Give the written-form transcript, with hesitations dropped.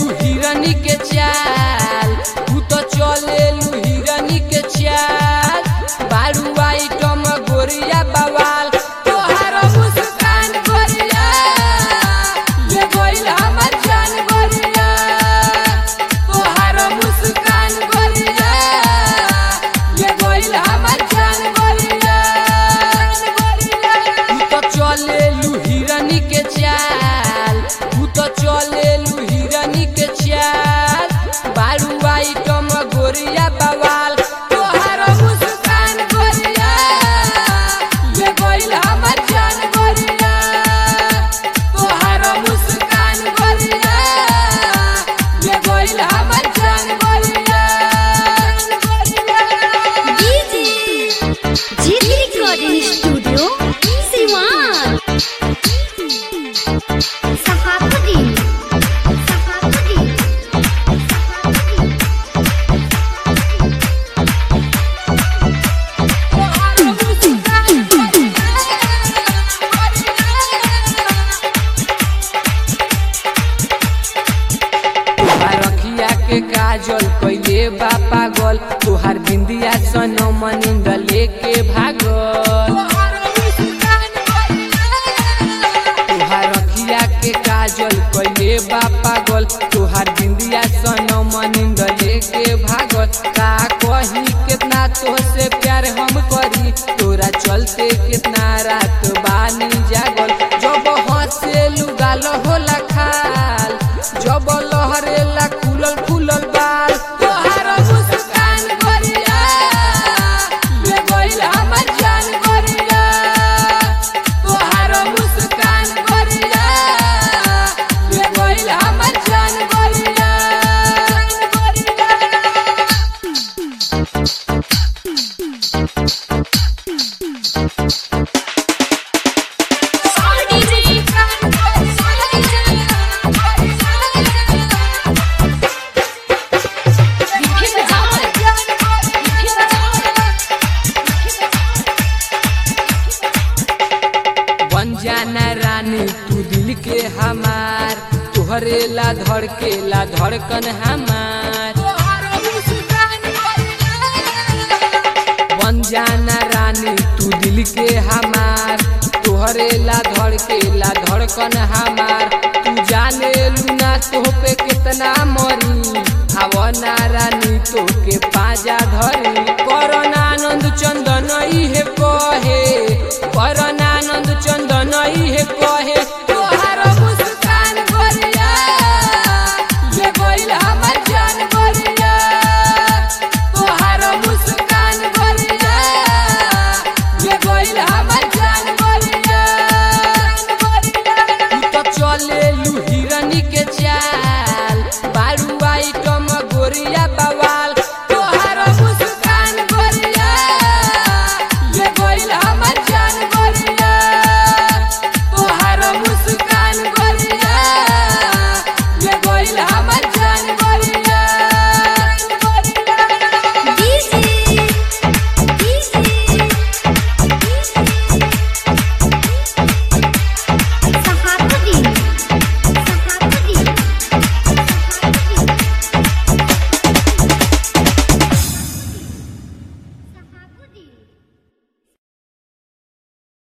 लू हिरनी के चाल, तू तो चले लू हिरनी के चाल, बारू आइटम गोरिया बवाल, तोहार मुस्कान गोरिया ले गइल हमर जान गोरिया, तोहार मुस्कान गोरिया ले गइल हमर जान गोरिया, तू तो चले लू हिरनी के चाल, तू तो चले लू हिरनी के चाल, बारू आइटम गोरिया बवाल, तोहार मुस्कान गोरिया ले गइल हमर जान गोरिया, तोहार मुस्कान गोरिया ले गइल हमर जान गोरिया। जीत रिकॉर्डिंग स्टूडियो सिवान। रखिया के काजल कइले बा पागल, तोहार बिंदिया सनम नींद लेके भागल, तोहार रखिया के काजल कइले बा पागल, तोहार बिंदिया सनम नींद लेके भागल, का कही कितना तोहसे प्यार हम करी, तोरा चलते कितना रात बानी जागल, जब हंसे लुगाल होला खाल, जब लहरेला खुलल खुलल बाल, तोहार मुस्कान गोरिया ले गइल हमर जान गोरिया, तोहार मुस्कान गोरिया ले गइल हमर जान गोरिया। बन जाना रानी तू दिल के हमार, तोहरे ला धड़केला धड़कन हमार, बन जाना रानी तू दिल के हमार, तोहरे ला धड़केला धड़कन हमार, तू जाने लू ना तो पे कितना मरी, आवना रानी तो के